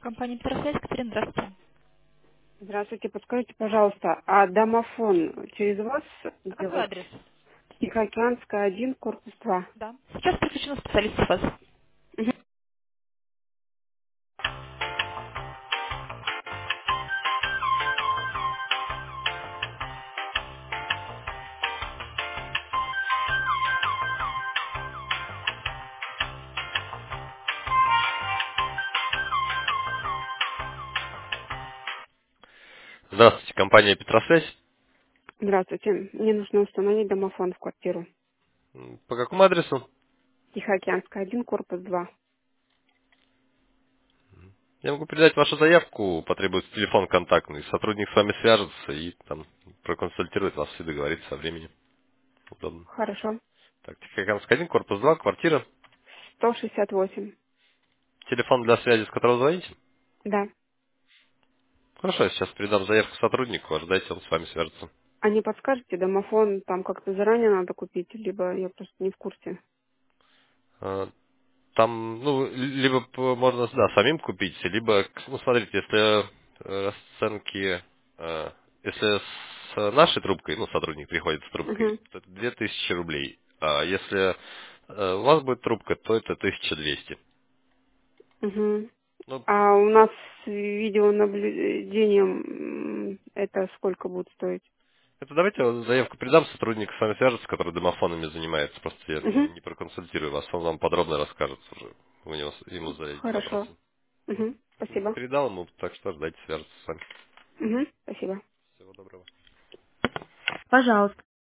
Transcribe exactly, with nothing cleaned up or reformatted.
Компания «Петросвязь», Катерина, здравствуйте. Здравствуйте, подскажите, пожалуйста, а домофон через вас А какой делать? адрес? Тихоокеанская, один, корпус два. Да. Сейчас подключена специалист с вас. Мгм. Здравствуйте, компания «Петросвязь». Здравствуйте, мне нужно установить домофон в квартиру. М, По какому адресу? Тихоокеанская, один, корпус два. Я могу передать вашу заявку, потребуется телефон контактный. Сотрудник с вами свяжется и там проконсультирует вас и договорится о времени. Удобно. Хорошо. Так, Тихоокеанская один, корпус два, квартира. сто шестьдесят восемь. Телефон для связи, с которого звоните? Да. Хорошо, я сейчас передам заявку сотруднику, ожидайте, он с вами свяжется. А не подскажете, домофон там как-то заранее надо купить, либо я просто не в курсе? А, Там, ну, либо п- можно, да, самим купить, либо, ну, смотрите, если э, расценки, э, если с нашей трубкой, ну, сотрудник приходит с трубкой, Угу. то это две тысячи рублей. А если э, у вас будет трубка, то это тысяча двести. Угу. Ну, А у нас с видеонаблюдением м, это сколько будет стоить? это давайте я заявку передам, сотрудник с вами свяжется, который домофонами занимается, просто я Угу. не проконсультирую вас, он вам подробно расскажет уже, вы него- ему зададите Хорошо. вопросы. Мгм. Угу. Спасибо. Передал ему, так что ждайте, свяжется с вами. Угу. Спасибо. Всего доброго. Пожалуйста.